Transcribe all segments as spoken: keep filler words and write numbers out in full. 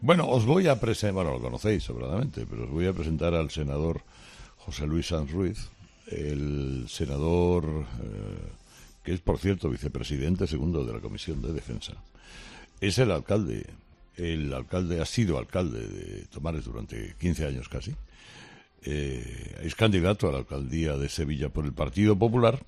Bueno, os voy a presentar, bueno, lo conocéis sobradamente, pero os voy a presentar al senador José Luis Sanz Ruiz, el senador eh, que es, por cierto, vicepresidente segundo de la Comisión de Defensa. Es el alcalde, el alcalde ha sido alcalde de Tomares durante quince años casi. Eh, es candidato a la alcaldía de Sevilla por el Partido Popular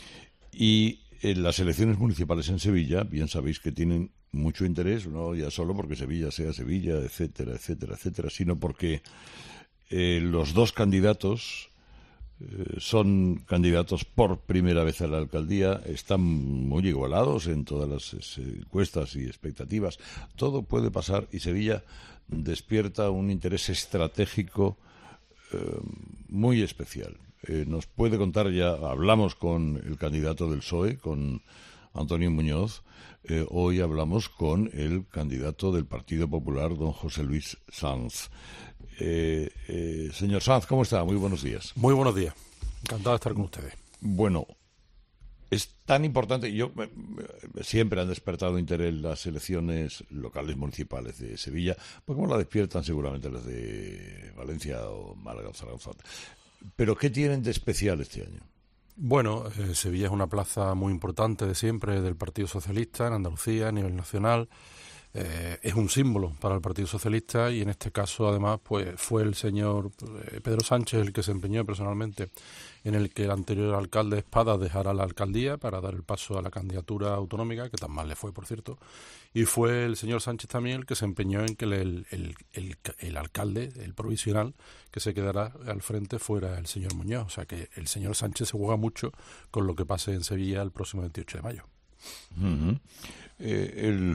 y en las elecciones municipales en Sevilla, bien sabéis que tienen mucho interés, no ya solo porque Sevilla sea Sevilla, etcétera, etcétera, etcétera, sino porque eh, los dos candidatos eh, son candidatos por primera vez a la alcaldía, están muy igualados en todas las encuestas y expectativas. Todo puede pasar y Sevilla despierta un interés estratégico eh, muy especial. Eh, nos puede contar ya, hablamos con el candidato del P S O E, con Antonio Muñoz, eh, hoy hablamos con el candidato del Partido Popular, don José Luis Sanz. Eh, eh, señor Sanz, ¿cómo está? Muy buenos días. Muy buenos días, encantado de estar con ustedes. Bueno, es tan importante, yo siempre han despertado interés las elecciones locales municipales de Sevilla, pues como la despiertan seguramente las de Valencia o Málaga o Zaragoza. ¿Pero qué tienen de especial este año? Bueno, eh, Sevilla es una plaza muy importante de siempre del Partido Socialista en Andalucía, a nivel nacional. Eh, es un símbolo para el Partido Socialista y en este caso, además, pues fue el señor eh, Pedro Sánchez el que se empeñó personalmente en el que el anterior alcalde Espada dejara la alcaldía para dar el paso a la candidatura autonómica, que tan mal le fue, por cierto, y fue el señor Sánchez también el que se empeñó en que el, el, el, el alcalde, el provisional, que se quedará al frente fuera el señor Muñoz. O sea que el señor Sánchez se juega mucho con lo que pase en Sevilla el próximo veintiocho de mayo. Uh-huh. Eh, el,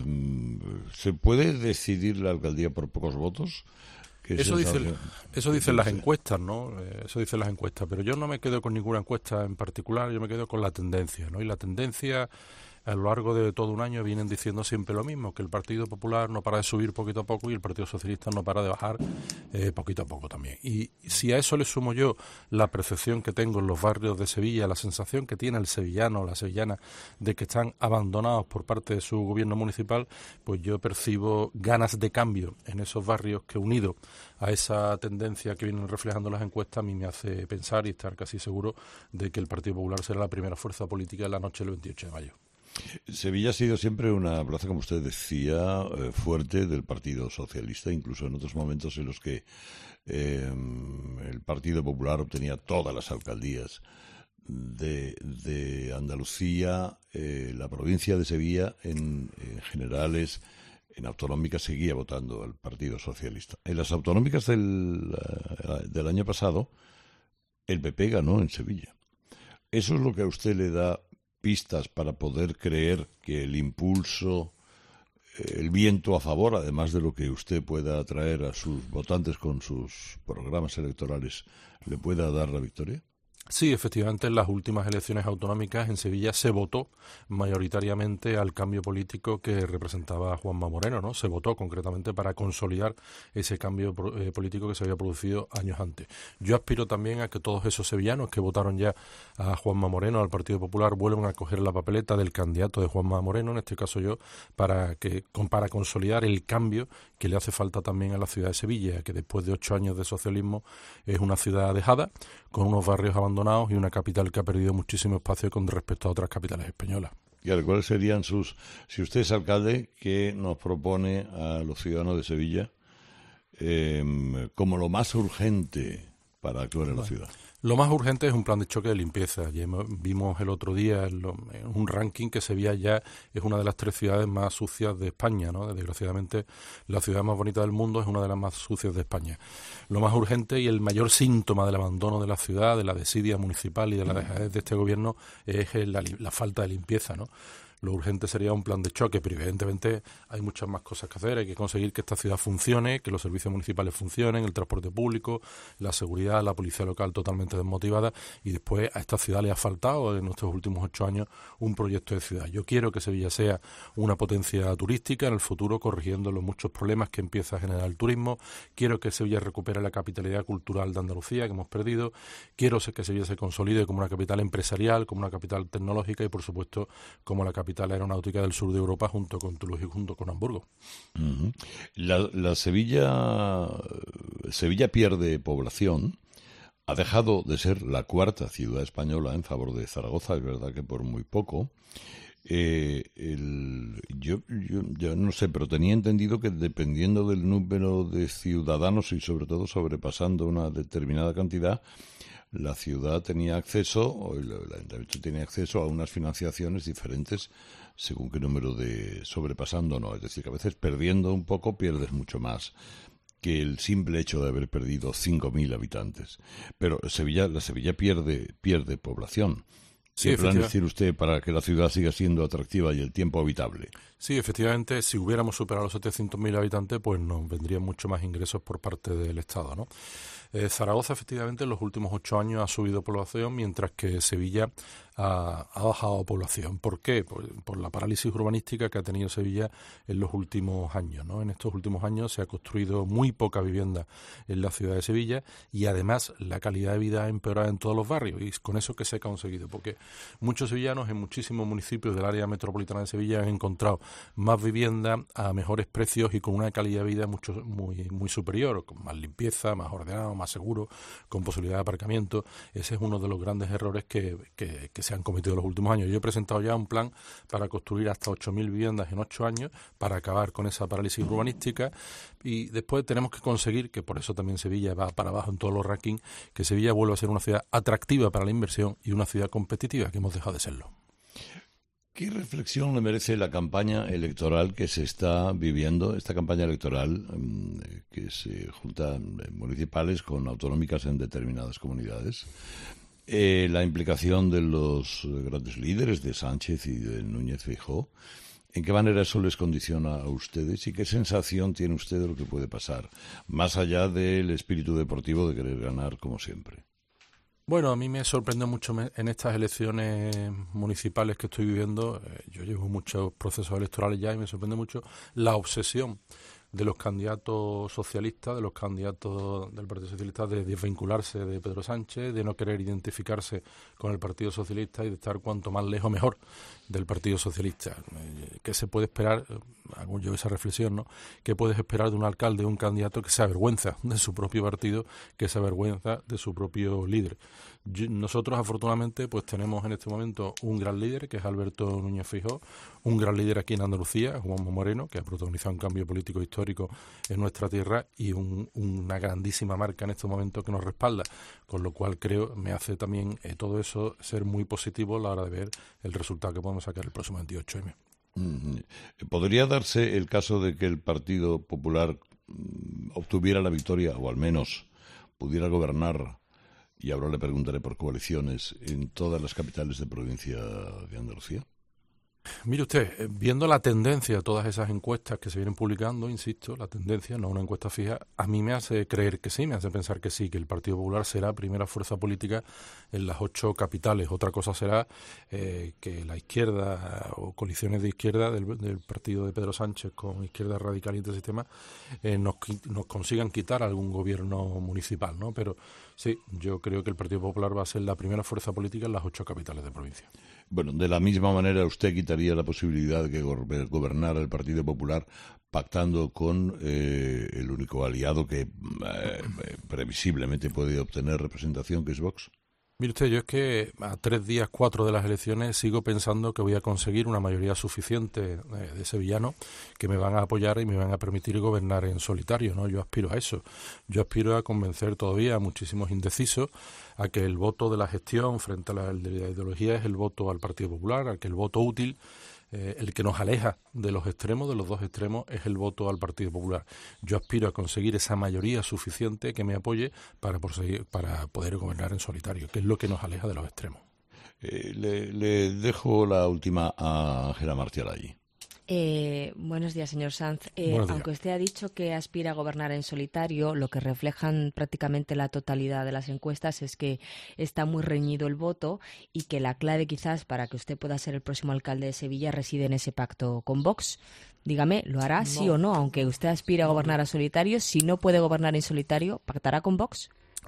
¿Se puede decidir la alcaldía por pocos votos? Eso dice, eso dicen las encuestas, ¿no? Eh, eso dicen las encuestas, pero yo no me quedo con ninguna encuesta en particular, yo me quedo con la tendencia, ¿no? Y la tendencia a lo largo de todo un año vienen diciendo siempre lo mismo, que el Partido Popular no para de subir poquito a poco y el Partido Socialista no para de bajar eh, poquito a poco también. Y si a eso le sumo yo la percepción que tengo en los barrios de Sevilla, la sensación que tiene el sevillano o la sevillana de que están abandonados por parte de su gobierno municipal, pues yo percibo ganas de cambio en esos barrios que, unido a esa tendencia que vienen reflejando las encuestas, a mí me hace pensar y estar casi seguro de que el Partido Popular será la primera fuerza política en la noche del veintiocho de mayo. Sevilla ha sido siempre una plaza, como usted decía, eh, fuerte del Partido Socialista, incluso en otros momentos en los que eh, el Partido Popular obtenía todas las alcaldías de, de Andalucía, eh, la provincia de Sevilla en, en generales, en autonómicas seguía votando al Partido Socialista. En las autonómicas del, del año pasado, el P P ganó en Sevilla. Eso es lo que a usted le da pistas para poder creer que el impulso, el viento a favor, además de lo que usted pueda atraer a sus votantes con sus programas electorales, le pueda dar la victoria? Sí, efectivamente, en las últimas elecciones autonómicas en Sevilla se votó mayoritariamente al cambio político que representaba Juanma Moreno, ¿no? Se votó concretamente para consolidar ese cambio eh, político que se había producido años antes. Yo aspiro también a que todos esos sevillanos que votaron ya a Juanma Moreno, al Partido Popular, vuelvan a coger la papeleta del candidato de Juanma Moreno, en este caso yo, para que para consolidar el cambio que le hace falta también a la ciudad de Sevilla, que después de ocho años de socialismo es una ciudad dejada, con unos barrios abandonados y una capital que ha perdido muchísimo espacio con respecto a otras capitales españolas. Y a ¿cuáles serían sus, si usted es alcalde, qué nos propone a los ciudadanos de Sevilla eh, como lo más urgente para actuar en la ciudad? Lo más urgente es un plan de choque de limpieza. Ya vimos el otro día en, lo, en un ranking que Sevilla ya es una de las tres ciudades más sucias de España, ¿no? Desgraciadamente, la ciudad más bonita del mundo es una de las más sucias de España. Lo más urgente y el mayor síntoma del abandono de la ciudad, de la desidia municipal y de la dejadez de este gobierno es la, la falta de limpieza, ¿no? Lo urgente sería un plan de choque, pero evidentemente hay muchas más cosas que hacer. Hay que conseguir que esta ciudad funcione, que los servicios municipales funcionen, el transporte público, la seguridad, la policía local totalmente desmotivada, y después a esta ciudad le ha faltado en estos últimos ocho años un proyecto de ciudad. Yo quiero que Sevilla sea una potencia turística en el futuro, corrigiendo los muchos problemas que empieza a generar el turismo. Quiero que Sevilla recupere la capitalidad cultural de Andalucía que hemos perdido. Quiero que Sevilla se consolide como una capital empresarial, como una capital tecnológica y, por supuesto, como la capital capital aeronáutica del sur de Europa, junto con Toulouse y junto con Hamburgo. Uh-huh. La, la Sevilla, Sevilla pierde población. Ha dejado de ser la cuarta ciudad española en favor de Zaragoza, es verdad que por muy poco. Eh, el, yo, yo, yo no sé, pero tenía entendido que dependiendo del número de ciudadanos y sobre todo sobrepasando una determinada cantidad, la ciudad tenía acceso, o el, el ayuntamiento tenía acceso a unas financiaciones diferentes según qué número de sobrepasando o no. Es decir, que a veces perdiendo un poco pierdes mucho más que el simple hecho de haber perdido cinco mil habitantes. Pero Sevilla, la Sevilla pierde, pierde población. ¿Qué Sí, plan decir usted para que la ciudad siga siendo atractiva y el tiempo habitable? Sí, efectivamente, si hubiéramos superado los setecientos mil habitantes, pues nos vendrían mucho más ingresos por parte del Estado, ¿no? Eh, Zaragoza, efectivamente, en los últimos ocho años ha subido población, mientras que Sevilla ha, ha bajado población. ¿Por qué? Por, por la parálisis urbanística que ha tenido Sevilla en los últimos años, ¿no? En estos últimos años se ha construido muy poca vivienda en la ciudad de Sevilla y además la calidad de vida ha empeorado en todos los barrios. ¿Y con eso qué se ha conseguido? Porque muchos sevillanos en muchísimos municipios del área metropolitana de Sevilla han encontrado más vivienda a mejores precios y con una calidad de vida mucho muy muy superior, con más limpieza, más ordenado, más seguro, con posibilidad de aparcamiento. Ese es uno de los grandes errores que, que, que se han cometido en los últimos años. Yo he presentado ya un plan para construir hasta ocho mil viviendas en ocho años para acabar con esa parálisis urbanística, y después tenemos que conseguir, que por eso también Sevilla va para abajo en todos los rankings, que Sevilla vuelva a ser una ciudad atractiva para la inversión y una ciudad competitiva, que hemos dejado de serlo. ¿Qué reflexión le merece la campaña electoral que se está viviendo, esta campaña electoral eh, que se junta municipales con autonómicas en determinadas comunidades? Eh, la implicación de los grandes líderes, de Sánchez y de Núñez Feijóo. ¿En qué manera eso les condiciona a ustedes y qué sensación tiene usted de lo que puede pasar, más allá del espíritu deportivo de querer ganar como siempre? Bueno, a mí me sorprende mucho en estas elecciones municipales que estoy viviendo. Eh, yo llevo muchos procesos electorales ya y me sorprende mucho la obsesión de los candidatos socialistas, de los candidatos del Partido Socialista, de desvincularse de Pedro Sánchez, de no querer identificarse con el Partido Socialista y de estar cuanto más lejos mejor del Partido Socialista. ¿Qué se puede esperar? Hago yo esa reflexión, ¿no? ¿Qué puedes esperar de un alcalde, de un candidato que se avergüenza de su propio partido, que se avergüenza de su propio líder? Yo, nosotros, afortunadamente, pues tenemos en este momento un gran líder, que es Alberto Núñez Feijóo, un gran líder aquí en Andalucía, Juanma Moreno, que ha protagonizado un cambio político histórico en nuestra tierra y un, una grandísima marca en este momento que nos respalda, con lo cual creo me hace también eh, todo eso ser muy positivo a la hora de ver el resultado que podemos sacar el próximo veintiocho eme. ¿Podría darse el caso de que el Partido Popular obtuviera la victoria, o al menos pudiera gobernar, y ahora le preguntaré por coaliciones, en todas las capitales de provincia de Andalucía? Mire usted, viendo la tendencia de todas esas encuestas que se vienen publicando, insisto, la tendencia, no una encuesta fija, a mí me hace creer que sí, me hace pensar que sí, que el Partido Popular será primera fuerza política en las ocho capitales. Otra cosa será eh, que la izquierda o coaliciones de izquierda del, del partido de Pedro Sánchez con izquierda radical y antisistema eh, nos, nos consigan quitar algún gobierno municipal, ¿no? Pero sí, yo creo que el Partido Popular va a ser la primera fuerza política en las ocho capitales de provincia. Bueno, de la misma manera usted quitaría la posibilidad de que gobernara el Partido Popular pactando con eh, el único aliado que eh, previsiblemente puede obtener representación, que es Vox. Mire usted, yo es que a tres días, cuatro de las elecciones sigo pensando que voy a conseguir una mayoría suficiente de, de sevillanos que me van a apoyar y me van a permitir gobernar en solitario, ¿no? Yo aspiro a eso. Yo aspiro a convencer todavía a muchísimos indecisos a que el voto de la gestión frente a la, de la ideología es el voto al Partido Popular, a que el voto útil, eh, el que nos aleja de los extremos, de los dos extremos, es el voto al Partido Popular. Yo aspiro a conseguir esa mayoría suficiente que me apoye para, proseguir, para poder gobernar en solitario, que es lo que nos aleja de los extremos. Eh, le, le dejo la última a Ángela Martial allí. Eh, buenos días, señor Sanz. Eh, aunque usted ha dicho que aspira a gobernar en solitario, lo que reflejan prácticamente la totalidad de las encuestas es que está muy reñido el voto y que la clave quizás para que usted pueda ser el próximo alcalde de Sevilla reside en ese pacto con Vox. Dígame, ¿lo hará sí no. o no? Aunque usted aspira a gobernar a solitario, si no puede gobernar en solitario, ¿pactará con Vox?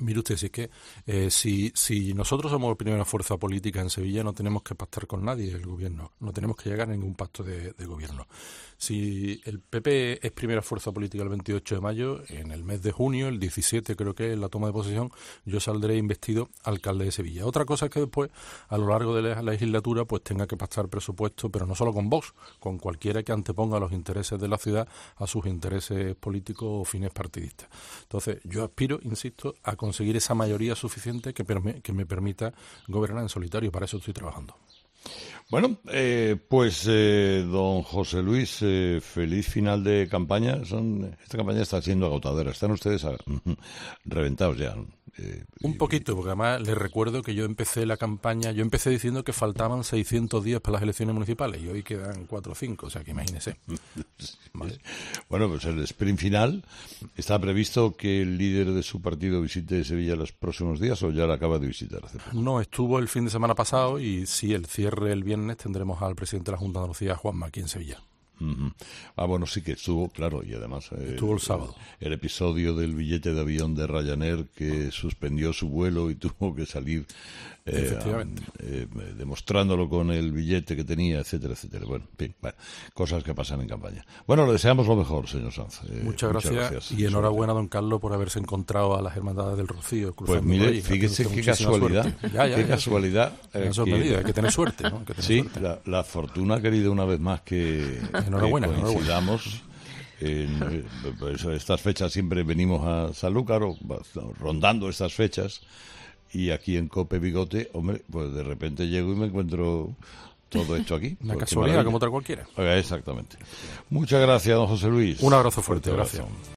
Mire usted, si es que eh, si, si nosotros somos primera fuerza política en Sevilla, no tenemos que pactar con nadie el gobierno, no tenemos que llegar a ningún pacto de, de gobierno. Si el P P es primera fuerza política el veintiocho de mayo, en el mes de junio, el diecisiete creo que es la toma de posesión, yo saldré investido alcalde de Sevilla. Otra cosa es que después, a lo largo de la legislatura, pues tenga que pactar presupuesto, pero no solo con Vox, con cualquiera que anteponga los intereses de la ciudad a sus intereses políticos o fines partidistas. Entonces, yo aspiro, insisto, a conseguir esa mayoría suficiente que, perme- que me permita gobernar en solitario. Para eso estoy trabajando. Bueno, eh, pues eh, don José Luis, eh, feliz final de campaña. Son, esta campaña está siendo agotadora. Están ustedes a, reventados ya. Eh, Un poquito, porque además les recuerdo que yo empecé la campaña, yo empecé diciendo que faltaban seiscientos días para las elecciones municipales y hoy quedan cuatro o cinco, o sea que imagínese. Vale. Bueno, pues el sprint final, ¿está previsto que el líder de su partido visite Sevilla los próximos días o ya la acaba de visitar hace poco? No, estuvo el fin de semana pasado y sí, el cierre el viernes tendremos al presidente de la Junta de Andalucía, Juanma, aquí en Sevilla. Uh-huh. Ah, bueno, sí que estuvo, claro, y además estuvo el, el sábado. El, el episodio del billete de avión de Ryanair que suspendió su vuelo y tuvo que salir eh, efectivamente eh, demostrándolo con el billete que tenía, etcétera, etcétera. Bueno, en fin, bueno, cosas que pasan en campaña. Bueno, le deseamos lo mejor, señor Sanz. Eh, muchas, gracias, muchas gracias y enhorabuena, don Carlos, por haberse encontrado a las Hermandades del Rocío. Pues mire, ahí, fíjese qué casualidad, ya, ya, qué ya, casualidad. Eh, que, medida, hay que tener suerte, ¿no? Que tener sí, suerte. La, la fortuna ha querido una vez más que, enhorabuena, que coincidamos. En, en estas fechas siempre venimos a Sanlúcar, rondando estas fechas, y aquí en Cope Bigote, hombre, pues de repente llego y me encuentro todo esto aquí. Una casualidad como otra cualquiera. Exactamente. Muchas gracias, don José Luis. Un abrazo fuerte, gracias.